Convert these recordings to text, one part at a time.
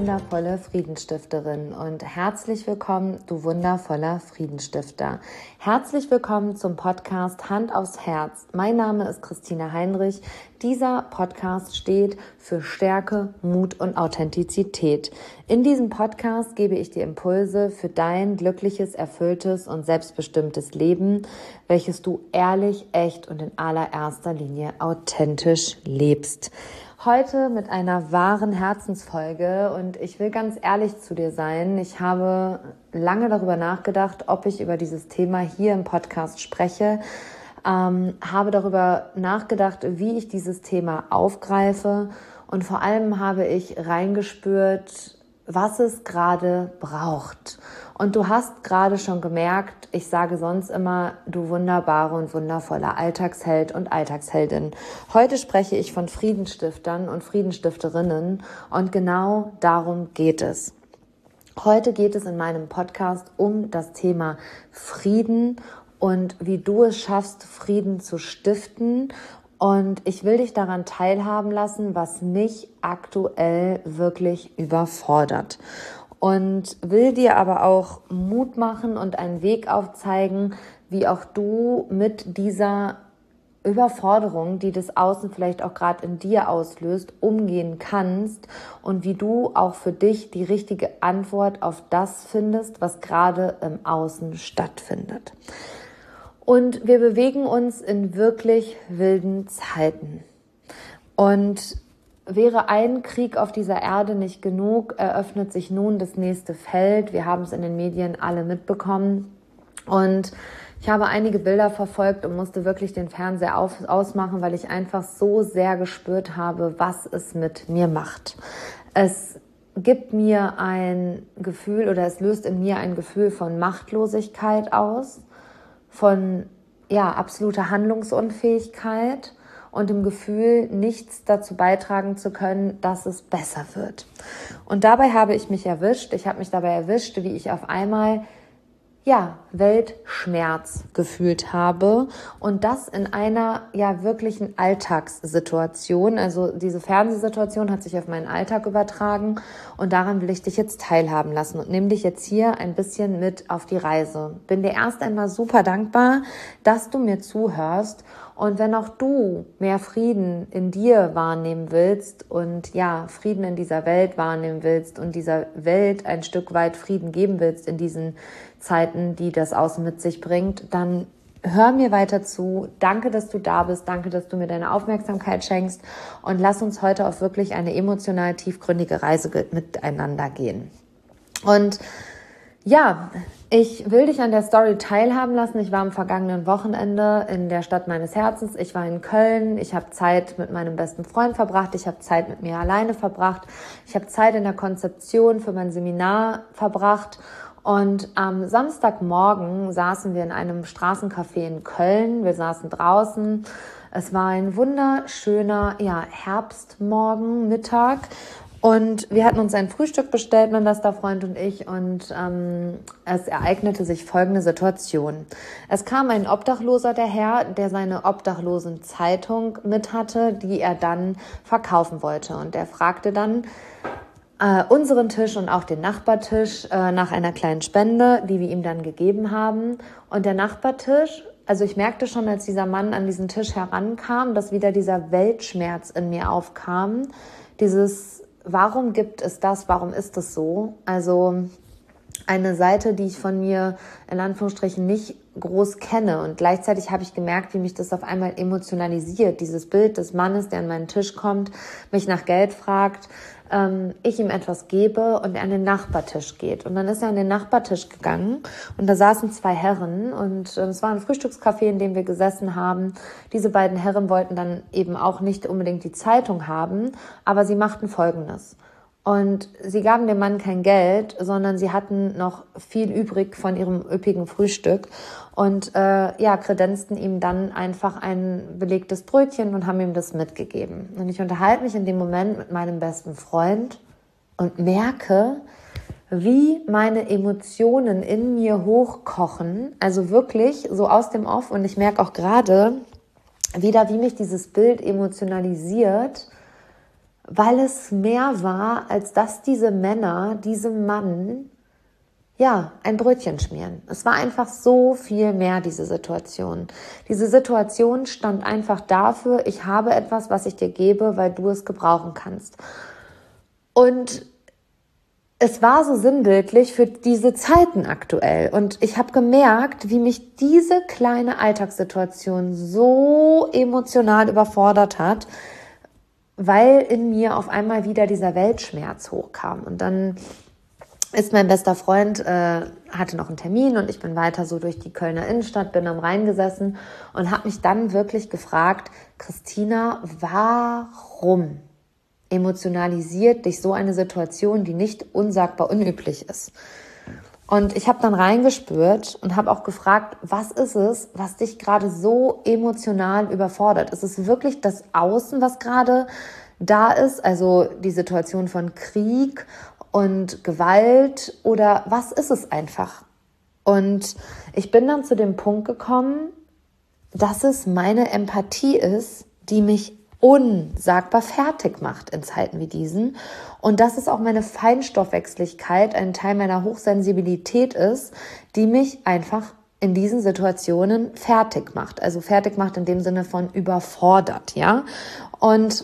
wundervolle Friedensstifterin und herzlich willkommen, du wundervoller Friedensstifter. Herzlich willkommen zum Podcast Hand aufs Herz. Mein Name ist Christina Heinrich. Dieser Podcast steht für Stärke, Mut und Authentizität. In diesem Podcast gebe ich dir Impulse für dein glückliches, erfülltes und selbstbestimmtes Leben, welches du ehrlich, echt und in allererster Linie authentisch lebst. Heute mit einer wahren Herzensfolge und ich will ganz ehrlich zu dir sein. Ich habe lange darüber nachgedacht, ob ich über dieses Thema hier im Podcast spreche, habe darüber nachgedacht, wie ich dieses Thema aufgreife und vor allem habe ich reingespürt, was es gerade braucht. Und du hast gerade schon gemerkt, ich sage sonst immer, du wunderbare und wundervoller Alltagsheld und Alltagsheldin. Heute spreche ich von Friedenstiftern und Friedensstifterinnen und genau darum geht es. Heute geht es in meinem Podcast um das Thema Frieden und wie du es schaffst, Frieden zu stiften. Und ich will dich daran teilhaben lassen, was mich aktuell wirklich überfordert. Und will dir aber auch Mut machen und einen Weg aufzeigen, wie auch du mit dieser Überforderung, die das Außen vielleicht auch gerade in dir auslöst, umgehen kannst und wie du auch für dich die richtige Antwort auf das findest, was gerade im Außen stattfindet. Und wir bewegen uns in wirklich wilden Zeiten. Und wäre ein Krieg auf dieser Erde nicht genug, eröffnet sich nun das nächste Feld. Wir haben es in den Medien alle mitbekommen. Und ich habe einige Bilder verfolgt und musste wirklich den Fernseher ausmachen, weil ich einfach so sehr gespürt habe, was es mit mir macht. Es gibt mir ein Gefühl oder es löst in mir ein Gefühl von Machtlosigkeit aus, von absoluter Handlungsunfähigkeit und dem Gefühl, nichts dazu beitragen zu können, dass es besser wird. Und dabei habe ich mich erwischt, wie ich auf einmal Weltschmerz gefühlt habe und das in einer wirklichen Alltagssituation. Also diese Fernsehsituation hat sich auf meinen Alltag übertragen und daran will ich dich jetzt teilhaben lassen und nehme dich jetzt hier ein bisschen mit auf die Reise. Bin dir erst einmal super dankbar, dass du mir zuhörst und wenn auch du mehr Frieden in dir wahrnehmen willst und Frieden in dieser Welt wahrnehmen willst und dieser Welt ein Stück weit Frieden geben willst in diesen Zeiten, die das Außen mit sich bringt, dann hör mir weiter zu. Danke, dass du da bist. Danke, dass du mir deine Aufmerksamkeit schenkst und lass uns heute auf wirklich eine emotional tiefgründige Reise miteinander gehen. Und ich will dich an der Story teilhaben lassen. Ich war am vergangenen Wochenende in der Stadt meines Herzens. Ich war in Köln. Ich habe Zeit mit meinem besten Freund verbracht. Ich habe Zeit mit mir alleine verbracht. Ich habe Zeit in der Konzeption für mein Seminar verbracht. Und am Samstagmorgen saßen wir in einem Straßencafé in Köln. Wir saßen draußen. Es war ein wunderschöner Herbstmorgen, Mittag. Und wir hatten uns ein Frühstück bestellt, mein bester Freund und ich. Und es ereignete sich folgende Situation. Es kam ein Obdachloser daher, der seine Obdachlosenzeitung mit hatte, die er dann verkaufen wollte. Und er fragte dann unseren Tisch und auch den Nachbartisch nach einer kleinen Spende, die wir ihm dann gegeben haben. Und der Nachbartisch, also ich merkte schon, als dieser Mann an diesen Tisch herankam, dass wieder dieser Weltschmerz in mir aufkam. Warum gibt es das? Warum ist es so? Also eine Seite, die ich von mir in Anführungsstrichen nicht groß kenne. Und gleichzeitig habe ich gemerkt, wie mich das auf einmal emotionalisiert. Dieses Bild des Mannes, der an meinen Tisch kommt, mich nach Geld fragt, ich ihm etwas gebe und er an den Nachbartisch geht. Und dann ist er an den Nachbartisch gegangen und da saßen zwei Herren und es war ein Frühstückscafé, in dem wir gesessen haben. Diese beiden Herren wollten dann eben auch nicht unbedingt die Zeitung haben, aber sie machten Folgendes. Und sie gaben dem Mann kein Geld, sondern sie hatten noch viel übrig von ihrem üppigen Frühstück und kredenzten ihm dann einfach ein belegtes Brötchen und haben ihm das mitgegeben. Und ich unterhalte mich in dem Moment mit meinem besten Freund und merke, wie meine Emotionen in mir hochkochen, also wirklich so aus dem Off. Und ich merke auch gerade wieder, wie mich dieses Bild emotionalisiert, weil es mehr war, als dass diese Männer diesem Mann ein Brötchen schmieren. Es war einfach so viel mehr, diese Situation. Diese Situation stand einfach dafür, ich habe etwas, was ich dir gebe, weil du es gebrauchen kannst. Und es war so sinnbildlich für diese Zeiten aktuell. Und ich habe gemerkt, wie mich diese kleine Alltagssituation so emotional überfordert hat, weil in mir auf einmal wieder dieser Weltschmerz hochkam. Und dann ist mein bester Freund, hatte noch einen Termin und ich bin weiter so durch die Kölner Innenstadt, bin am Rhein gesessen und habe mich dann wirklich gefragt, Christina, warum emotionalisiert dich so eine Situation, die nicht unsagbar unüblich ist? Und ich habe dann reingespürt und habe auch gefragt, was ist es, was dich gerade so emotional überfordert? Ist es wirklich das Außen, was gerade da ist, also die Situation von Krieg und Gewalt, oder was ist es einfach? Und ich bin dann zu dem Punkt gekommen, dass es meine Empathie ist, die mich unsagbar fertig macht in Zeiten wie diesen. Und dass es auch meine Feinstoffwechslichkeit, ein Teil meiner Hochsensibilität ist, die mich einfach in diesen Situationen fertig macht. Also fertig macht in dem Sinne von überfordert, ja. Und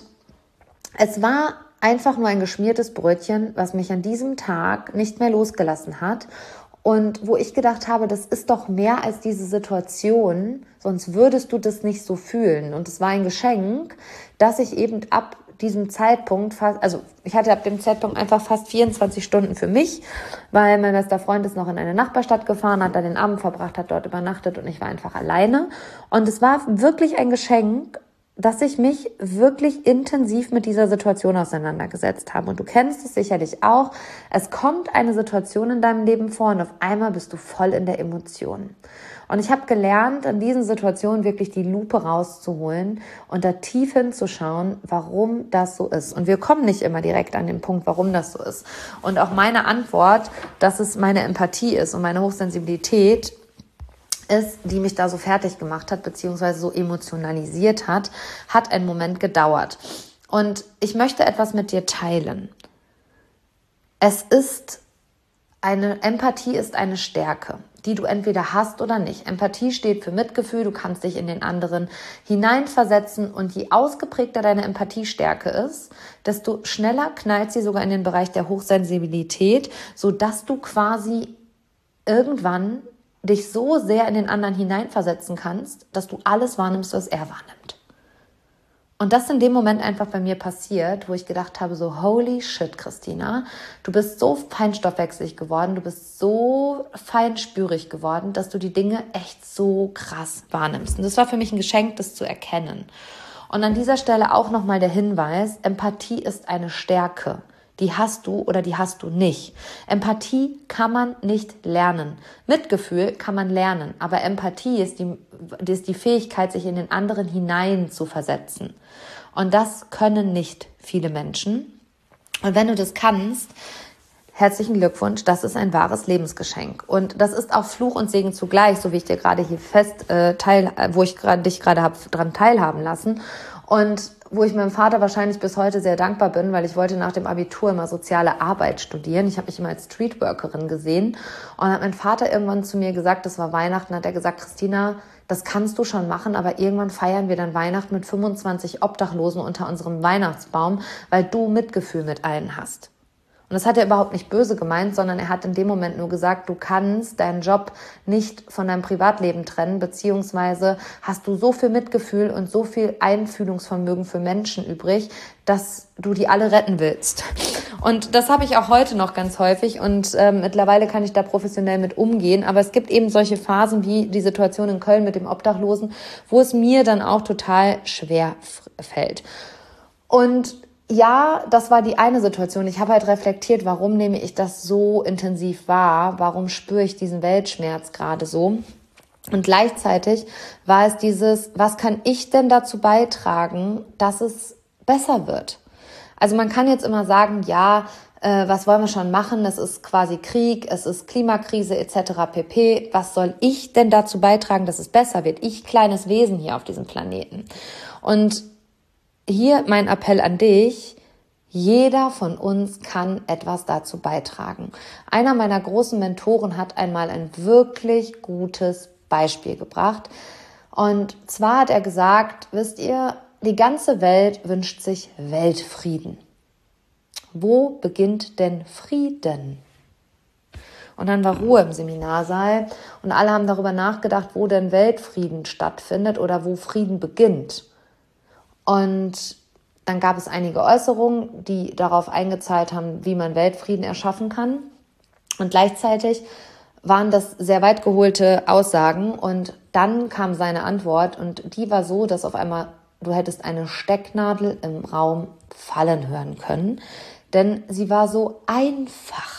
es war einfach nur ein geschmiertes Brötchen, was mich an diesem Tag nicht mehr losgelassen hat und wo ich gedacht habe, das ist doch mehr als diese Situation, sonst würdest du das nicht so fühlen. Und es war ein Geschenk, dass ich eben ab diesem Zeitpunkt ich hatte ab dem Zeitpunkt einfach fast 24 Stunden für mich, weil mein bester Freund ist noch in eine Nachbarstadt gefahren, hat da den Abend verbracht, hat dort übernachtet und ich war einfach alleine. Und es war wirklich ein Geschenk, dass ich mich wirklich intensiv mit dieser Situation auseinandergesetzt habe. Und du kennst es sicherlich auch. Es kommt eine Situation in deinem Leben vor und auf einmal bist du voll in der Emotion. Und ich habe gelernt, in diesen Situationen wirklich die Lupe rauszuholen und da tief hinzuschauen, warum das so ist. Und wir kommen nicht immer direkt an den Punkt, warum das so ist. Und auch meine Antwort, dass es meine Empathie ist und meine Hochsensibilität ist, die mich da so fertig gemacht hat, beziehungsweise so emotionalisiert hat einen Moment gedauert. Und ich möchte etwas mit dir teilen. Empathie ist eine Stärke, die du entweder hast oder nicht. Empathie steht für Mitgefühl, du kannst dich in den anderen hineinversetzen und je ausgeprägter deine Empathiestärke ist, desto schneller knallt sie sogar in den Bereich der Hochsensibilität, sodass du quasi irgendwann dich so sehr in den anderen hineinversetzen kannst, dass du alles wahrnimmst, was er wahrnimmt. Und das ist in dem Moment einfach bei mir passiert, wo ich gedacht habe, so holy shit, Christina, du bist so feinstoffwechselig geworden, du bist so feinspürig geworden, dass du die Dinge echt so krass wahrnimmst. Und das war für mich ein Geschenk, das zu erkennen. Und an dieser Stelle auch nochmal der Hinweis, Empathie ist eine Stärke. Die hast du oder die hast du nicht. Empathie kann man nicht lernen. Mitgefühl kann man lernen, aber Empathie ist die Fähigkeit, sich in den anderen hinein zu versetzen. Und das können nicht viele Menschen. Und wenn du das kannst, herzlichen Glückwunsch, das ist ein wahres Lebensgeschenk. Und das ist auch Fluch und Segen zugleich, so wie ich dir gerade hier wo ich dich gerade habe dran teilhaben lassen. Und wo ich meinem Vater wahrscheinlich bis heute sehr dankbar bin, weil ich wollte nach dem Abitur immer soziale Arbeit studieren. Ich habe mich immer als Streetworkerin gesehen. Und hat mein Vater irgendwann zu mir gesagt, das war Weihnachten, hat er gesagt, Christina, das kannst du schon machen, aber irgendwann feiern wir dann Weihnachten mit 25 Obdachlosen unter unserem Weihnachtsbaum, weil du Mitgefühl mit allen hast. Und das hat er überhaupt nicht böse gemeint, sondern er hat in dem Moment nur gesagt, du kannst deinen Job nicht von deinem Privatleben trennen, beziehungsweise hast du so viel Mitgefühl und so viel Einfühlungsvermögen für Menschen übrig, dass du die alle retten willst. Und das habe ich auch heute noch ganz häufig und mittlerweile kann ich da professionell mit umgehen. Aber es gibt eben solche Phasen wie die Situation in Köln mit dem Obdachlosen, wo es mir dann auch total schwer fällt. Und ja, das war die eine Situation. Ich habe halt reflektiert, warum nehme ich das so intensiv wahr? Warum spüre ich diesen Weltschmerz gerade so? Und gleichzeitig war es dieses, was kann ich denn dazu beitragen, dass es besser wird? Also man kann jetzt immer sagen, ja, was wollen wir schon machen? Es ist quasi Krieg, es ist Klimakrise etc. pp. Was soll ich denn dazu beitragen, dass es besser wird? Ich, kleines Wesen hier auf diesem Planeten. Und hier mein Appell an dich, Jeder von uns kann etwas dazu beitragen. Einer meiner großen Mentoren hat einmal ein wirklich gutes Beispiel gebracht. Und zwar hat er gesagt, wisst ihr, die ganze Welt wünscht sich Weltfrieden. Wo beginnt denn Frieden? Und dann war Ruhe im Seminarsaal und alle haben darüber nachgedacht, wo denn Weltfrieden stattfindet oder wo Frieden beginnt. Und dann gab es einige Äußerungen, die darauf eingezahlt haben, wie man Weltfrieden erschaffen kann. Und gleichzeitig waren das sehr weit geholte Aussagen. Und dann kam seine Antwort und die war so, dass auf einmal du hättest eine Stecknadel im Raum fallen hören können. Denn sie war so einfach.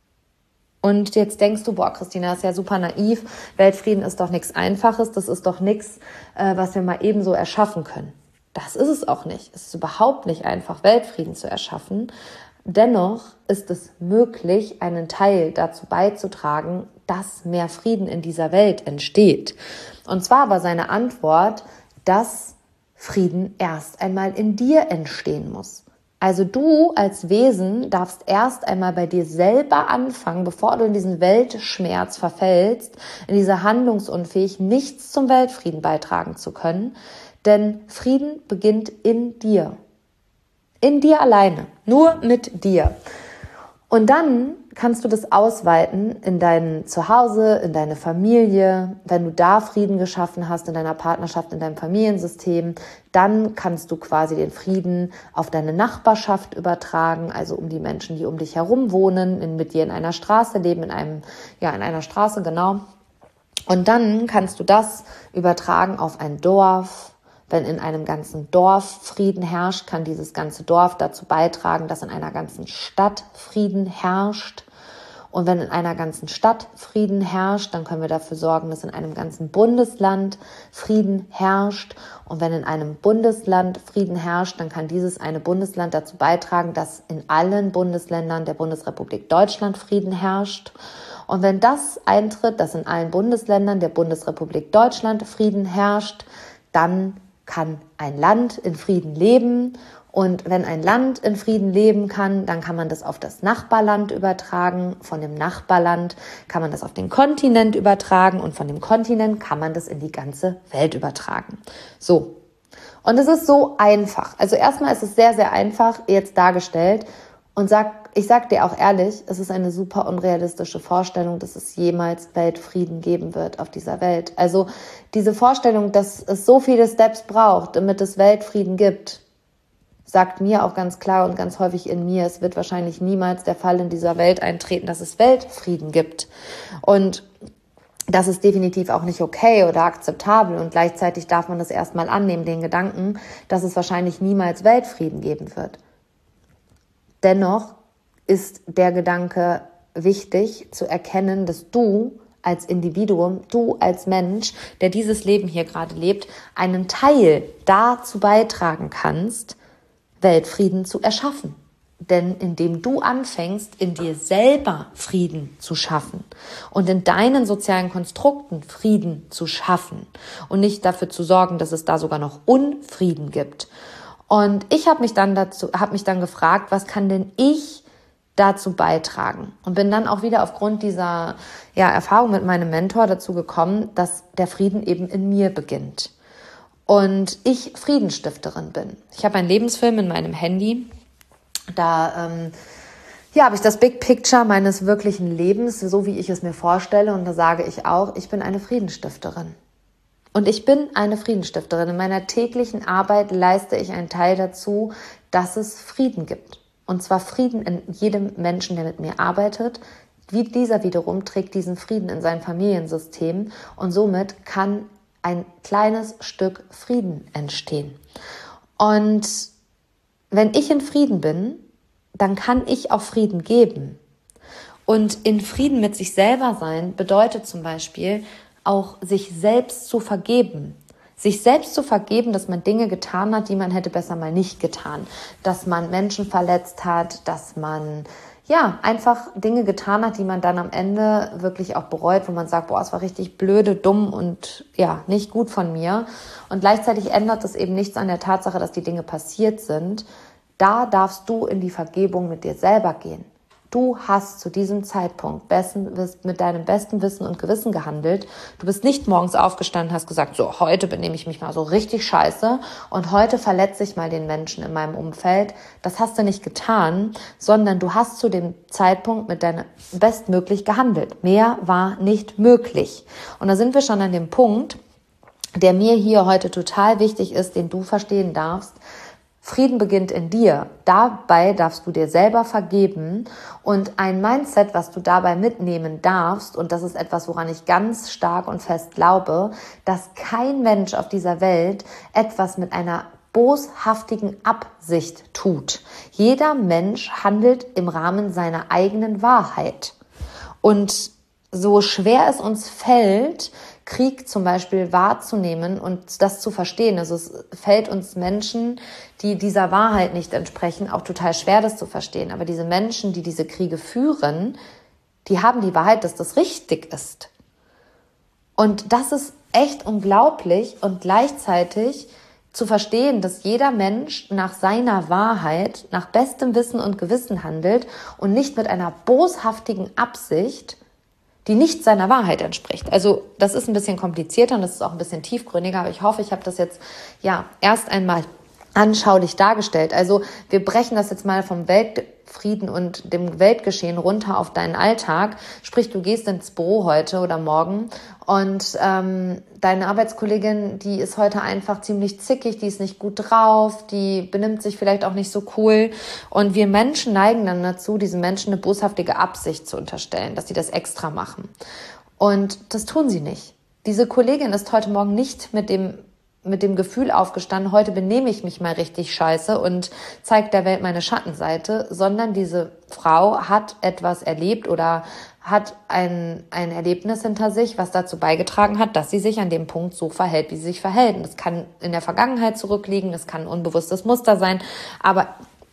Und jetzt denkst du, boah, Christina, ist ja super naiv. Weltfrieden ist doch nichts Einfaches. Das ist doch nichts, was wir mal eben so erschaffen können. Das ist es auch nicht. Es ist überhaupt nicht einfach, Weltfrieden zu erschaffen. Dennoch ist es möglich, einen Teil dazu beizutragen, dass mehr Frieden in dieser Welt entsteht. Und zwar war seine Antwort, dass Frieden erst einmal in dir entstehen muss. Also du als Wesen darfst erst einmal bei dir selber anfangen, bevor du in diesen Weltschmerz verfällst, in diese handlungsunfähig, nichts zum Weltfrieden beitragen zu können. Denn Frieden beginnt in dir. In dir alleine. Nur mit dir. Und dann kannst du das ausweiten in dein Zuhause, in deine Familie. Wenn du da Frieden geschaffen hast, in deiner Partnerschaft, in deinem Familiensystem, dann kannst du quasi den Frieden auf deine Nachbarschaft übertragen, also um die Menschen, die um dich herum wohnen, mit dir in einer Straße leben, in einer Straße, genau. Und dann kannst du das übertragen auf ein Dorf. Wenn in einem ganzen Dorf Frieden herrscht, kann dieses ganze Dorf dazu beitragen, dass in einer ganzen Stadt Frieden herrscht. Und wenn in einer ganzen Stadt Frieden herrscht, dann können wir dafür sorgen, dass in einem ganzen Bundesland Frieden herrscht. Und wenn in einem Bundesland Frieden herrscht, dann kann dieses eine Bundesland dazu beitragen, dass in allen Bundesländern der Bundesrepublik Deutschland Frieden herrscht. Und wenn das eintritt, dass in allen Bundesländern der Bundesrepublik Deutschland Frieden herrscht, dann kann ein Land in Frieden leben. Und wenn ein Land in Frieden leben kann, dann kann man das auf das Nachbarland übertragen. Von dem Nachbarland kann man das auf den Kontinent übertragen und von dem Kontinent kann man das in die ganze Welt übertragen. So. Und es ist so einfach. Also erstmal ist es sehr, sehr einfach jetzt dargestellt. Und ich sag dir auch ehrlich, es ist eine super unrealistische Vorstellung, dass es jemals Weltfrieden geben wird auf dieser Welt. Also diese Vorstellung, dass es so viele Steps braucht, damit es Weltfrieden gibt, sagt mir auch ganz klar und ganz häufig in mir, es wird wahrscheinlich niemals der Fall in dieser Welt eintreten, dass es Weltfrieden gibt. Und das ist definitiv auch nicht okay oder akzeptabel und gleichzeitig darf man das erstmal annehmen, den Gedanken, dass es wahrscheinlich niemals Weltfrieden geben wird. Dennoch ist der Gedanke wichtig zu erkennen, dass du als Individuum, du als Mensch, der dieses Leben hier gerade lebt, einen Teil dazu beitragen kannst, Weltfrieden zu erschaffen. Denn indem du anfängst, in dir selber Frieden zu schaffen und in deinen sozialen Konstrukten Frieden zu schaffen und nicht dafür zu sorgen, dass es da sogar noch Unfrieden gibt. Und ich habe mich dann gefragt, was kann denn ich dazu beitragen? Und bin dann auch wieder aufgrund dieser Erfahrung mit meinem Mentor dazu gekommen, dass der Frieden eben in mir beginnt. Und ich Friedensstifterin bin. Ich habe einen Lebensfilm in meinem Handy. Da habe ich das Big Picture meines wirklichen Lebens, so wie ich es mir vorstelle. Und da sage ich auch, ich bin eine Friedensstifterin. Und ich bin eine Friedensstifterin. In meiner täglichen Arbeit leiste ich einen Teil dazu, dass es Frieden gibt. Und zwar Frieden in jedem Menschen, der mit mir arbeitet. Wie dieser wiederum trägt diesen Frieden in sein Familiensystem. Und somit kann ein kleines Stück Frieden entstehen. Und wenn ich in Frieden bin, dann kann ich auch Frieden geben. Und in Frieden mit sich selber sein bedeutet zum Beispiel, auch sich selbst zu vergeben. Sich selbst zu vergeben, dass man Dinge getan hat, die man hätte besser mal nicht getan. Dass man Menschen verletzt hat, dass man einfach Dinge getan hat, die man dann am Ende wirklich auch bereut, wo man sagt, boah, es war richtig blöde, dumm und nicht gut von mir. Und gleichzeitig ändert das eben nichts an der Tatsache, dass die Dinge passiert sind. da darfst du in die Vergebung mit dir selber gehen. Du hast zu diesem Zeitpunkt mit deinem besten Wissen und Gewissen gehandelt. Du bist nicht morgens aufgestanden, hast gesagt, so, heute benehme ich mich mal so richtig scheiße und heute verletze ich mal den Menschen in meinem Umfeld. Das hast du nicht getan, sondern du hast zu dem Zeitpunkt mit deinem bestmöglich gehandelt. Mehr war nicht möglich. Und da sind wir schon an dem Punkt, der mir hier heute total wichtig ist, den du verstehen darfst. Frieden beginnt in dir. Dabei darfst du dir selber vergeben und ein Mindset, was du dabei mitnehmen darfst, und das ist etwas, woran ich ganz stark und fest glaube, dass kein Mensch auf dieser Welt etwas mit einer boshaftigen Absicht tut. Jeder Mensch handelt im Rahmen seiner eigenen Wahrheit. Und so schwer es uns fällt, Krieg zum Beispiel wahrzunehmen und das zu verstehen. Also es fällt uns Menschen, die dieser Wahrheit nicht entsprechen, auch total schwer, das zu verstehen. Aber diese Menschen, die diese Kriege führen, die haben die Wahrheit, dass das richtig ist. Und das ist echt unglaublich und gleichzeitig zu verstehen, dass jeder Mensch nach seiner Wahrheit, nach bestem Wissen und Gewissen handelt und nicht mit einer boshaftigen Absicht, die nicht seiner Wahrheit entspricht. Also das ist ein bisschen komplizierter und das ist auch ein bisschen tiefgründiger, aber ich hoffe, ich habe das jetzt erst einmal anschaulich dargestellt. Also wir brechen das jetzt mal vom Weltfrieden und dem Weltgeschehen runter auf deinen Alltag. Sprich, du gehst ins Büro heute oder morgen und deine Arbeitskollegin, die ist heute einfach ziemlich zickig, die ist nicht gut drauf, die benimmt sich vielleicht auch nicht so cool. Und wir Menschen neigen dann dazu, diesen Menschen eine boshaftige Absicht zu unterstellen, dass sie das extra machen. Und das tun sie nicht. Diese Kollegin ist heute Morgen nicht mit dem Gefühl aufgestanden, heute benehme ich mich mal richtig scheiße und zeige der Welt meine Schattenseite, sondern diese Frau hat etwas erlebt oder hat ein Erlebnis hinter sich, was dazu beigetragen hat, dass sie sich an dem Punkt so verhält, wie sie sich verhält. Und das kann in der Vergangenheit zurückliegen, das kann ein unbewusstes Muster sein, aber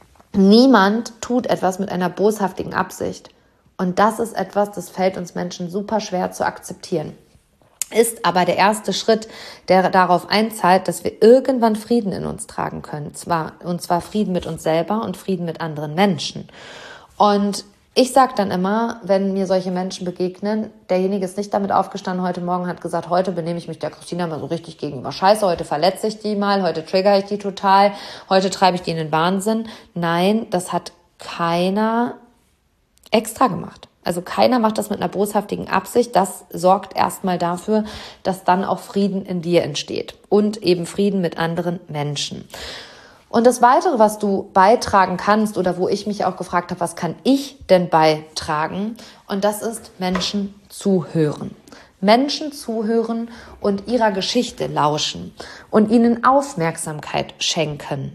niemand tut etwas mit einer boshaftigen Absicht. Und das ist etwas, das fällt uns Menschen super schwer zu akzeptieren. Ist aber der erste Schritt, der darauf einzahlt, dass wir irgendwann Frieden in uns tragen können. Und zwar Frieden mit uns selber und Frieden mit anderen Menschen. Und ich sage dann immer, wenn mir solche Menschen begegnen, derjenige ist nicht damit aufgestanden heute Morgen, hat gesagt, heute benehme ich mich der Christina mal so richtig gegenüber scheiße, heute verletze ich die mal, heute triggere ich die total, heute treibe ich die in den Wahnsinn. Nein, das hat keiner extra gemacht. Also keiner macht das mit einer boshaftigen Absicht. Das sorgt erstmal dafür, dass dann auch Frieden in dir entsteht und eben Frieden mit anderen Menschen. Und das Weitere, was du beitragen kannst oder wo ich mich auch gefragt habe, was kann ich denn beitragen? Und das ist Menschen zuhören. Menschen zuhören und ihrer Geschichte lauschen und ihnen Aufmerksamkeit schenken.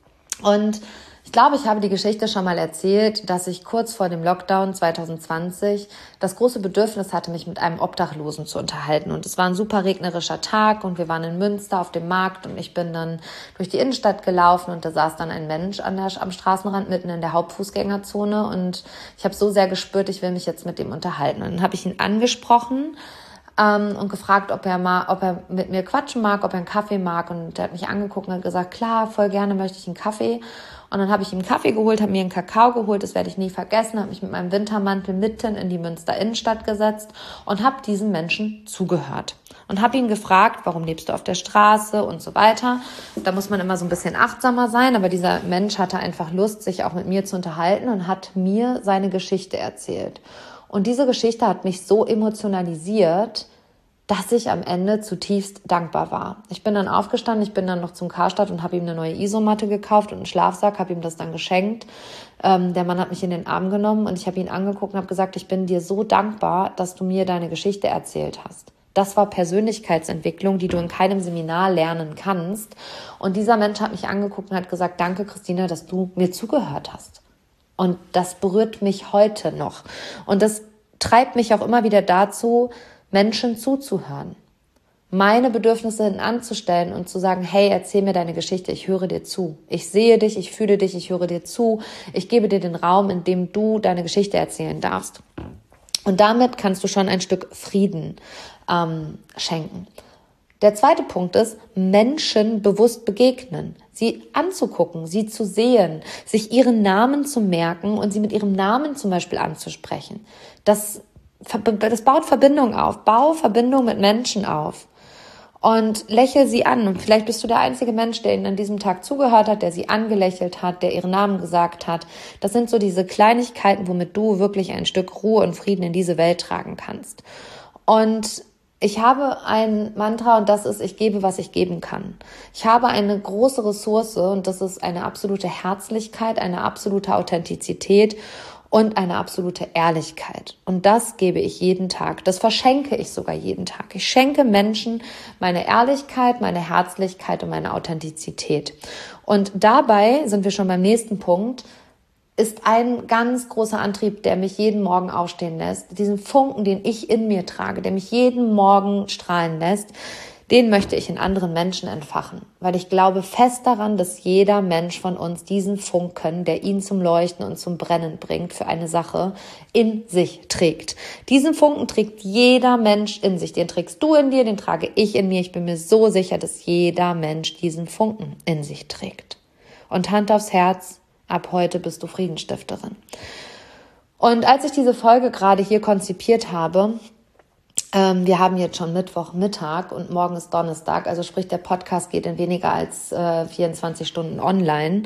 Und ich glaube, ich habe die Geschichte schon mal erzählt, dass ich kurz vor dem Lockdown 2020 das große Bedürfnis hatte, mich mit einem Obdachlosen zu unterhalten. Und es war ein super regnerischer Tag und wir waren in Münster auf dem Markt und ich bin dann durch die Innenstadt gelaufen und da saß dann ein Mensch am Straßenrand mitten in der Hauptfußgängerzone und ich habe so sehr gespürt, ich will mich jetzt mit dem unterhalten. Und dann habe ich ihn angesprochen und gefragt, ob er mit mir quatschen mag, ob er einen Kaffee mag. Und er hat mich angeguckt und hat gesagt, klar, voll gerne möchte ich einen Kaffee. Und dann habe ich ihm einen Kaffee geholt, habe mir einen Kakao geholt, das werde ich nie vergessen, habe mich mit meinem Wintermantel mitten in die Münster Innenstadt gesetzt und habe diesem Menschen zugehört. Und habe ihn gefragt, warum lebst du auf der Straße und so weiter. Da muss man immer so ein bisschen achtsamer sein, aber dieser Mensch hatte einfach Lust, sich auch mit mir zu unterhalten und hat mir seine Geschichte erzählt. Und diese Geschichte hat mich so emotionalisiert, dass ich am Ende zutiefst dankbar war. Ich bin dann aufgestanden, ich bin dann noch zum Karstadt und habe ihm eine neue Isomatte gekauft und einen Schlafsack, habe ihm das dann geschenkt. Der Mann hat mich in den Arm genommen und ich habe ihn angeguckt und habe gesagt, ich bin dir so dankbar, dass du mir deine Geschichte erzählt hast. Das war Persönlichkeitsentwicklung, die du in keinem Seminar lernen kannst. Und dieser Mensch hat mich angeguckt und hat gesagt, danke Christina, dass du mir zugehört hast. Und das berührt mich heute noch. Und das treibt mich auch immer wieder dazu, Menschen zuzuhören, meine Bedürfnisse hinten anzustellen und zu sagen, hey, erzähl mir deine Geschichte, ich höre dir zu. Ich sehe dich, ich fühle dich, ich höre dir zu. Ich gebe dir den Raum, in dem du deine Geschichte erzählen darfst. Und damit kannst du schon ein Stück Frieden schenken. Der zweite Punkt ist, Menschen bewusst begegnen. sie anzugucken, sie zu sehen, sich ihren Namen zu merken und sie mit ihrem Namen zum Beispiel anzusprechen. Das baut Verbindung auf, bau Verbindung mit Menschen auf. Und lächel sie an. Und vielleicht bist du der einzige Mensch, der ihnen an diesem Tag zugehört hat, der sie angelächelt hat, der ihren Namen gesagt hat. Das sind so diese Kleinigkeiten, womit du wirklich ein Stück Ruhe und Frieden in diese Welt tragen kannst. Und ich habe ein Mantra und das ist, ich gebe, was ich geben kann. Ich habe eine große Ressource und das ist eine absolute Herzlichkeit, eine absolute Authentizität und eine absolute Ehrlichkeit. Und das gebe ich jeden Tag. Das verschenke ich sogar jeden Tag. Ich schenke Menschen meine Ehrlichkeit, meine Herzlichkeit und meine Authentizität. Und dabei sind wir schon beim nächsten Punkt, ist ein ganz großer Antrieb, der mich jeden Morgen aufstehen lässt. Diesen Funken, den ich in mir trage, der mich jeden Morgen strahlen lässt, den möchte ich in anderen Menschen entfachen, weil ich glaube fest daran, dass jeder Mensch von uns diesen Funken, der ihn zum Leuchten und zum Brennen bringt für eine Sache, in sich trägt. Diesen Funken trägt jeder Mensch in sich. Den trägst du in dir, den trage ich in mir. Ich bin mir so sicher, dass jeder Mensch diesen Funken in sich trägt. Und Hand aufs Herz, ab heute bist du Friedensstifterin. Und als ich diese Folge gerade hier konzipiert habe, wir haben jetzt schon Mittwochmittag und morgen ist Donnerstag, also sprich der Podcast geht in weniger als 24 Stunden online,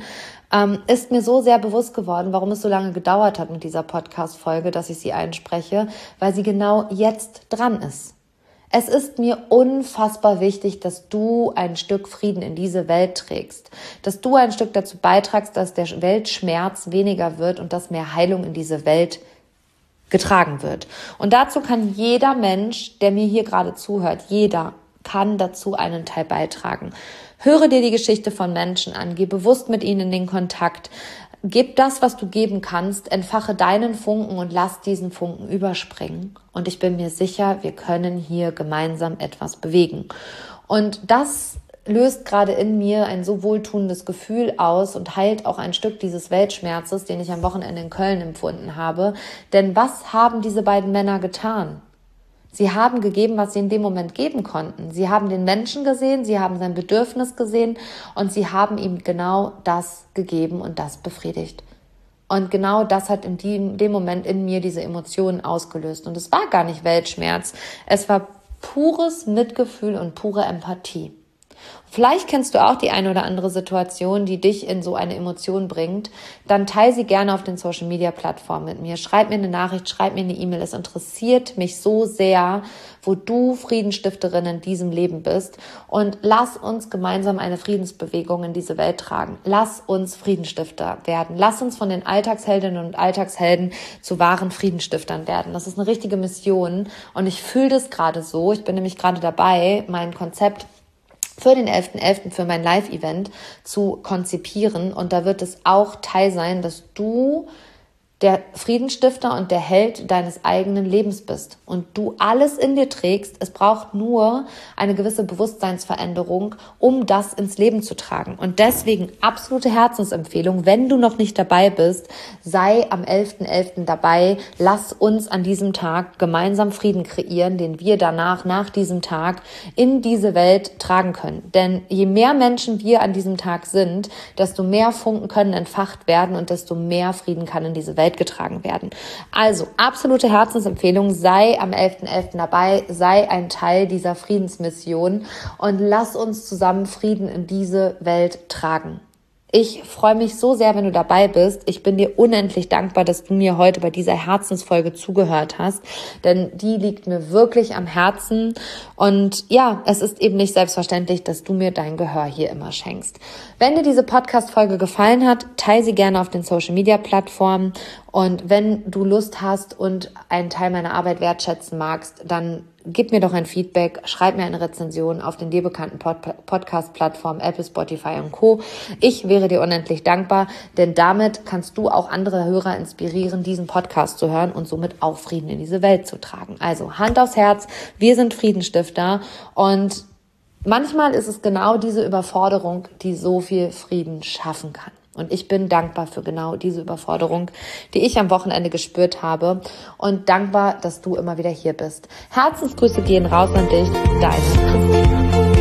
ist mir so sehr bewusst geworden, warum es so lange gedauert hat mit dieser Podcast-Folge, dass ich sie einspreche, weil sie genau jetzt dran ist. Es ist mir unfassbar wichtig, dass du ein Stück Frieden in diese Welt trägst, dass du ein Stück dazu beitragst, dass der Weltschmerz weniger wird und dass mehr Heilung in diese Welt getragen wird. Und dazu kann jeder Mensch, der mir hier gerade zuhört, jeder kann dazu einen Teil beitragen. Höre dir die Geschichte von Menschen an, geh bewusst mit ihnen in den Kontakt, gib das, was du geben kannst, entfache deinen Funken und lass diesen Funken überspringen. Und ich bin mir sicher, wir können hier gemeinsam etwas bewegen. Und das löst gerade in mir ein so wohltuendes Gefühl aus und heilt auch ein Stück dieses Weltschmerzes, den ich am Wochenende in Köln empfunden habe. Denn was haben diese beiden Männer getan? Sie haben gegeben, was sie in dem Moment geben konnten. Sie haben den Menschen gesehen, sie haben sein Bedürfnis gesehen und sie haben ihm genau das gegeben und das befriedigt. Und genau das hat in dem Moment in mir diese Emotionen ausgelöst. Und es war gar nicht Weltschmerz, es war pures Mitgefühl und pure Empathie. Vielleicht kennst du auch die eine oder andere Situation, die dich in so eine Emotion bringt. Dann teile sie gerne auf den Social-Media-Plattformen mit mir. Schreib mir eine Nachricht, schreib mir eine E-Mail. Es interessiert mich so sehr, wo du Friedensstifterin in diesem Leben bist. Und lass uns gemeinsam eine Friedensbewegung in diese Welt tragen. Lass uns Friedensstifter werden. Lass uns von den Alltagsheldinnen und Alltagshelden zu wahren Friedenstiftern werden. Das ist eine richtige Mission. Und ich fühle das gerade so. Ich bin nämlich gerade dabei, mein Konzept für den 11.11. für mein Live-Event zu konzipieren. Und da wird es auch Teil sein, dass du der Friedensstifter und der Held deines eigenen Lebens bist und du alles in dir trägst. Es braucht nur eine gewisse Bewusstseinsveränderung, um das ins Leben zu tragen. Und deswegen absolute Herzensempfehlung, wenn du noch nicht dabei bist, sei am 11.11. dabei. Lass uns an diesem Tag gemeinsam Frieden kreieren, den wir danach, nach diesem Tag, in diese Welt tragen können. Denn je mehr Menschen wir an diesem Tag sind, desto mehr Funken können entfacht werden und desto mehr Frieden kann in diese Welt getragen werden. Also, absolute Herzensempfehlung, sei am 11.11. dabei, sei ein Teil dieser Friedensmission und lass uns zusammen Frieden in diese Welt tragen. Ich freue mich so sehr, wenn du dabei bist. Ich bin dir unendlich dankbar, dass du mir heute bei dieser Herzensfolge zugehört hast, denn die liegt mir wirklich am Herzen. Und ja, es ist eben nicht selbstverständlich, dass du mir dein Gehör hier immer schenkst. Wenn dir diese Podcast-Folge gefallen hat, teile sie gerne auf den Social-Media-Plattformen. Und wenn du Lust hast und einen Teil meiner Arbeit wertschätzen magst, dann gib mir doch ein Feedback, schreib mir eine Rezension auf den dir bekannten Podcast-Plattformen Apple, Spotify und Co. Ich wäre dir unendlich dankbar, denn damit kannst du auch andere Hörer inspirieren, diesen Podcast zu hören und somit auch Frieden in diese Welt zu tragen. Also Hand aufs Herz, wir sind Friedensstifter und manchmal ist es genau diese Überforderung, die so viel Frieden schaffen kann. Und ich bin dankbar für genau diese Überforderung, die ich am Wochenende gespürt habe und dankbar, dass du immer wieder hier bist. Herzensgrüße gehen raus an dich, deine Christina.